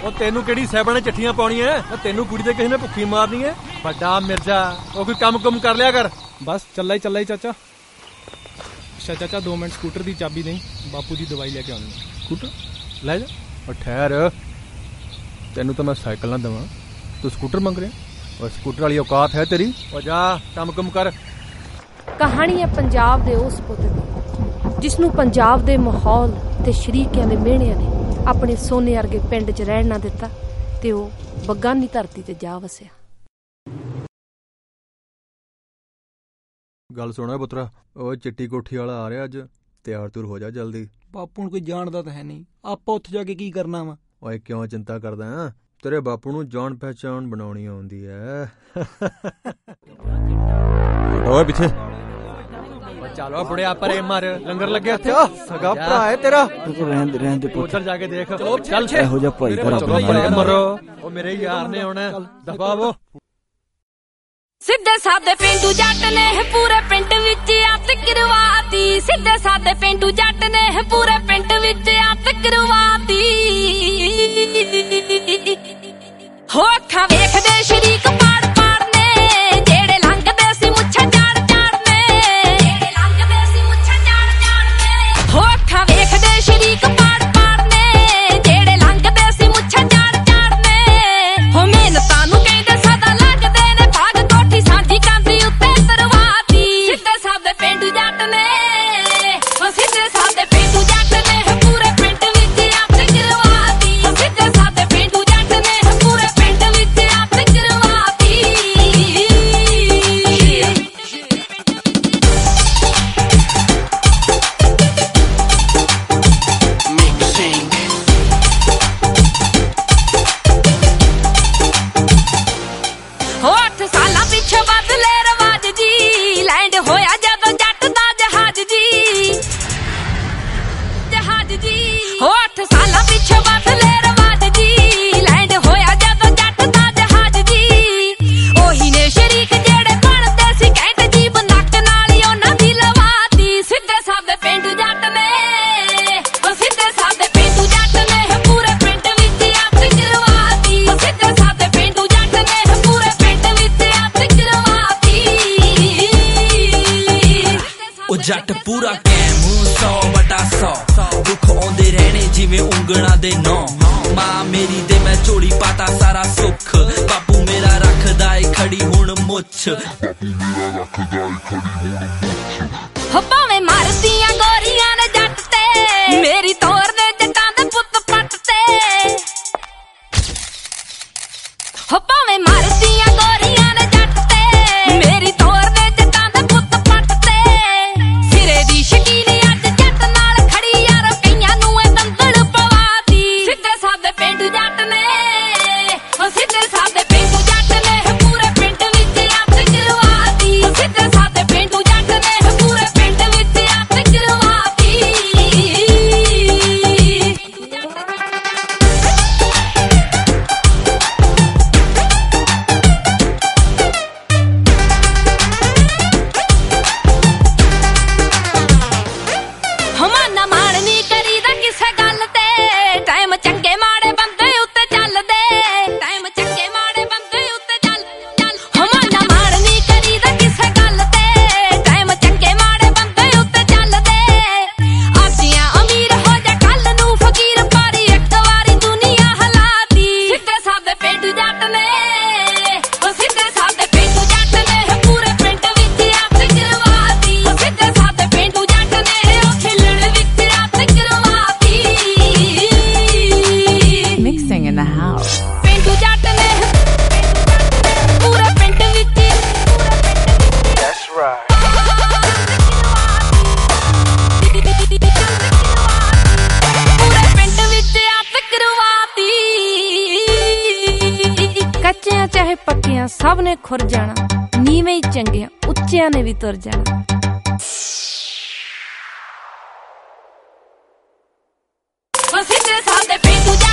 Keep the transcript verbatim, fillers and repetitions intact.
ਉਹ ਤੈਨੂੰ ਕਿਹੜੀ ਸਾਹਿਬਾਂ ਨੇ ਚਿੱਠੀਆਂ ਪਾਉਣੀਆਂ? ਤੈਨੂੰ ਕੁੜੀ ਦੇ ਕਿਸੇ ਨੇ ਭੁੱਖੀ ਮਾਰਨੀ ਹੈ? ਵੱਡਾ ਮਿਰਜ਼ਾ, ਉਹ ਕੋਈ ਕੰਮ ਕੁਮ ਕਰ ਲਿਆ ਕਰ। ਬਸ ਚੱਲਾ ਹੀ ਚੱਲਾ ਹੀ ਚਾਚਾ। ਅੱਛਾ ਚਾਚਾ ਦੋ ਮਿੰਟ ਸਕੂਟਰ ਦੀ ਚਾਬੀ ਦੇਈਂ, ਬਾਪੂ ਦੀ ਦਵਾਈ ਲੈ ਕੇ ਆਉਣੀ। ਸਕੂਟਰ ਲੈ ਜਾ। ਉਹ ਠਹਿਰ, ਤੈਨੂੰ ਤਾਂ ਮੈਂ ਸਾਈਕਲ ਨਾ ਦੇਵਾਂ, ਤੂੰ ਸਕੂਟਰ ਮੰਗ ਰਿਹਾ? ਉਹ ਸਕੂਟਰ ਵਾਲੀ ਔਕਾਤ ਹੈ ਤੇਰੀ? ਉਹ ਜਾ ਕੰਮ ਕੁਮ ਕਰ। ਕਹਾਣੀ ਹੈ ਪੰਜਾਬ ਦੇ ਉਸ ਪੁੱਤ ਦੀ ਜਿਸਨੂੰ ਪੰਜਾਬ ਦੇ ਮਾਹੌਲ ਤੇ ਸ਼ਰੀਕਿਆਂ ਦੇ ਮਿਹਣਿਆਂ ਨੇ ਆਪਣੇ ਸੋਨੇ ਵਰਗੇ ਪਿੰਡ 'ਚ ਰਹਿਣ ਨਾ ਦਿੱਤਾ ਤੇ ਉਹ ਬਗਾਨੀ ਧਰਤੀ ਤੇ ਜਾ ਵਸਿਆ। ਗੱਲ ਸੁਣਾ ਪੁੱਤਰਾ, ਉਹ ਚਿੱਟੀ ਕੋਠੀ ਵਾਲਾ ਆ ਰਿਹਾ ਅੱਜ, ਤਿਆਰ ਤੁਰ ਹੋ ਜਾ ਜਲਦੀ। ਬਾਪੂ ਨੂੰ ਕੋਈ ਜਾਣਦਾ ਤਾਂ ਹੈ ਨਹੀਂ, ਆਪਾਂ ਉੱਥੇ ਜਾ ਕੇ ਕੀ ਕਰਨਾ ਵਾ? ਓਏ ਕਿਉਂ ਚਿੰਤਾ ਕਰਦਾ ਹੈ? ਤੇਰੇ ਬਾਪੂ ਨੂੰ ਜਾਣ ਪਹਿਚਾਣ ਬਣਾਉਣੀ ਆਉਂਦੀ ਹੈ। ਓਏ ਪਿੱਛੇ ਚਲੋ ਬੁੜਿਆ ਪਰੇ ਮਾਰ, ਲੰਗਰ ਲੱਗਿਆ ਇੱਥੇ। ਸਗਾ ਭਰਾ ਹੈ ਤੇਰਾ। ਰਹਿਣ ਦੇ ਰਹਿਣ ਦੇ ਪੁੱਤ, ਜਾ ਕੇ ਦੇਖ। ਚੱਲ ਇਹੋ ਜਿਹਾ ਭਾਈ ਦਾ ਮਰੋ, ਉਹ ਮੇਰੇ ਯਾਰ ਨੇ ਹੁਣ ਦਬਾਵੋ। ਸਿੱਧੇ ਸਾਦੇ ਪਿੰਡੂ ਜੱਟ ਨੇ ਪੂਰੇ ਪਿੰਡ ਵਿੱਚ ਅੱਤ ਕਰਵਾਤੀ। ਸਿੱਧੇ ਸਾਦੇ ਪਿੰਡੂ ਜੱਟ ਨੇ ਪੂਰੇ ਪਿੰਡ ਵਿੱਚ ਅੱਤ ਕਰਵਾਤੀ। ਹੋ ਅੱਖਾਂ ਵੇਖਦੇ ਸ਼ਰੀਕ ਪਾੜ ਪਾੜ ਨੇ, ਜਿਹੜੇ ਲੰਘਦੇ ਸੀ ਮੁੱਛਾਂ ਝਾੜ ਝਾੜ ਨੇ, ਜਿਹੜੇ ਲੰਘਦੇ ਸੀ ਮੁੱਛਾਂ ਝਾੜ ਝਾੜ ਨੇ। ਹੋ ਅੱਖਾਂ ਵੇਖਦੇ ਸ਼ਰੀਕ ਪਾੜ ਪਾੜ ਨੇ, ਜਿਹੜੇ ਲੰਘਦੇ ਸੀ ਮੁੱਛਾਂ ਝਾੜ ਝਾੜ ਨੇ। ਹੋ ਮਿਹਨਤਾਂ ਨੂੰ ਕਹਿੰਦੇ ਸਦਾ ਲੱਗਦੇ ਨੇ ਭਾਗ, ਕੋਠੀ ਸਾਂਝੀ ਕਾਂਦੀ ਉੱਤੇ ਤਰਵਾਤੀ। ਸਿੱਧੇ ਸਾਦੇ ਪਿੰਡੂ ਜੱਟ ਨੇ, ਹੋ ਸਿੱਧੇ ਸਾਦੇ ਪਿੰਡੂ ਜੱਟ ਨੇ ਪੂਰੇ ਪਿੰਡ ਵਿੱਚ ਅੱਤ ਕਰਵਾਤੀ। ਸਿੱਧੇ ਸਾਦੇ ਪਿੰਡੂ ਜੱਟ ਨੇ ਪੂਰੇ ਪਿੰਡ ਵਿੱਚ ਅੱਤ ਕਰਵਾਤੀ। ਹੋ ਅੱਠ ਸਾਲਾਂ ਪਿੱਛੇ ਬਦਲੇ ਰਵਾਜ ਜੀ, ਲੈਂਡ ਹੋਇਆ ਜਦੋਂ ਜੱਟ ਦਾ ਜਹਾਜ਼ ਜੀ। ਜਹਾਜ਼ ਜੀ ਹੋ ਅੱਠ ਸਾਲਾਂ ਪਿੱਛੇ ਬਦਲੇ ਰਵਾਜ ਜੀ, ਲੈਂਡ ਹੋਇਆ ਜਦੋਂ ਜੱਟ ਦਾ ਜਹਾਜ਼ ਜੀ। ਉਹੀ ਨੇ ਸ਼ਰੀਕ ਜਿਹੜੇ ਬਣਦੇ ਸੀ ਕਹਿੰਦੇ ਜੀਬ ਨੱਕ ਨਾਲ ਹੀ ਉਹਨਾਂ ਦੀ ਲਵਾਤੀ। ਸਿੱਧੇ ਸਾਦੇ ਪਿੰਡੂ ਜੱਟ ਨੇ, ਉਹ ਸਿੱਧੇ ਸਾਦੇ ਪਿੰਡੂ ਜੱਟ ਨੇ ਪੂਰੇ ਪਿੰਡ ਵਿੱਚ ਅੱਤ ਕਰਵਾਤੀ। ਉਹ ਸਿੱਧੇ ਸਾਦੇ ਪਿੰਡੂ ਜੱਟ ਨੇ ਪੂਰੇ ਪਿੰਡ ਵਿੱਚ ਅੱਤ ਕਰਵਾਤੀ। ਉਹ ਜੱਟ ਪੂਰਾ ਕੈਮ ਸੌ ਵਟਾ ਸੌ, ਦੁੱਖ ਆਉਂਦੇ ਰਹਿਣੇ ਜਿਵੇਂ ਉਂਗਲਾਂ ਦੇ ਨੌ। ਮਾਂ ਮੇਰੀ ਦੇ ਮੈਂ ਝੋਲੀ ਪਾਤਾ ਸਾਰਾ ਸੁੱਖ, ਬਾਪੂ ਮੇਰਾ ਰੱਖਦਾ ਏ ਖੜੀ ਹੁਣ ਮੁੱਛ। ਹੋ ਭਾਵੇਂ ਮਰਦੀਆਂ ਗੋਰੀਆਂ ਨੇ ਜੱਟ ਤੇ, ਮੇਰੀ ਤੋਰ ਦੇ ਜੱਟਾਂ ਦੇ ਪੁੱਤ ਪੱਟ ਤੇ। ਹੋ ਭਾਵੇਂ ਮਰਦੀਆਂ ਗੋਰੀਆਂ ਨੇ ਜੱਟ ਤੇ, ਮੇਰੀ ਤੋਰ ਦੇ ਜੱਟਾਂ ਦੇ ਪੁੱਤ ਪੱਟ ਤੇ। ਸਿਰੇ ਦੀ ਸ਼ਕੀਨੀ ਅੱਜ ਜੱਟ ਨਾਲ ਖੜੀ ਯਾਰ, ਕਈਆਂ ਨੂੰ ਇਹ ਦੰਦੜ ਪਵਾਤੀ। ਸਿੱਧੇ ਸਾਦੇ ਪਿੰਡੂ ਜੱਟ ਨੇ, ਉਹ ਸਿੱਧੇ ਸਾਦੇ ਪਿੰਡੂ ਜੱਟ ਨੇ ਪੂਰੇ ਪਿੰਡ ਵਿੱਚ ਅੱਤ ਕਰਵਾਤੀ। ਸਿੱਧੇ ਸਾਦੇ ਪਿੰਡੂ ਜੱਟ ਨੇ ਪੂਰੇ ਪਿੰਡ ਵਿੱਚ ਅੱਤ ਕਰਵਾਤੀ। ਹਮਾਨਾ ਮਾਣ ਨੀ ਕਰੀਦਾ ਕਿਸੇ ਗੱਲ ਤੇ, ਟਾਈਮ ਚੰਗੇ ਮਾੜੇ ਬੰਦੇ ਉੱਤੇ ਚੱਲਦੇ। ਟਾਈਮ ਚੰਗੇ ਮਾੜੇ ਬੰਦੇ ਉੱਤੇ ਚੱਲ ਚੱਲ। ਹਮਾਨਾ ਮਾਣ ਨੀ ਕਰੀਦਾ ਕਿਸੇ ਗੱਲ ਤੇ, ਟਾਈਮ ਚੰਗੇ ਮਾੜੇ ਬੰਦੇ ਉੱਤੇ ਚੱਲਦੇ। ਆਜੀਆਂ ਅਮੀਰ ਹੋ ਜਾ ਕੱਲ ਨੂੰ ਫਕੀਰ, ਪਰ ਇੱਕ ਵਾਰੀ ਦੁਨੀਆ ਹਲਾਤੀ। ਸਿੱਧੇ ਸਾਦੇ ਪਿੰਡੂ ਜੱਟ ਨੇ, ਉਹ ਸਿੱਧੇ ਸਾਦੇ ਪਿੰਡੂ ਜੱਟ ਨੇ ਪੂਰੇ ਪਿੰਡ ਵਿੱਚ ਅੱਤ ਕਰਵਾਤੀ। ਸਿੱਧੇ ਸਾਦੇ ਪਿੰਡੂ ਜੱਟ ਨੇ ਉਹ ਖਿਲਣ ਵਿੱਚ ਅੱਤ ਕਰਵਾਤੀ। Mixing in the house. ਪਿੰਡੂ ਜੱਟ ਨੇ ਪੂਰੇ ਪਿੰਡ ਵਿੱਚ That's right. ਪੂਰੇ ਪਿੰਡ ਵਿੱਚ ਅੱਤ ਕਰਵਾਤੀ। ਕੱਚਿਆਂ ਚਾਹੇ ਪੱਕਿਆਂ ਸਭ ਨੇ ਖੁਰ ਜਾਣਾ, ਨੀਵੇਂ ਹੀ ਚੰਗਿਆਂ ਉੱਚਿਆਂ ਨੇ ਵੀ ਤੁਰ ਜਾਣਾ। ਸਿੱਧੇ ਸਾਦੇ ਪਿੰਡੂ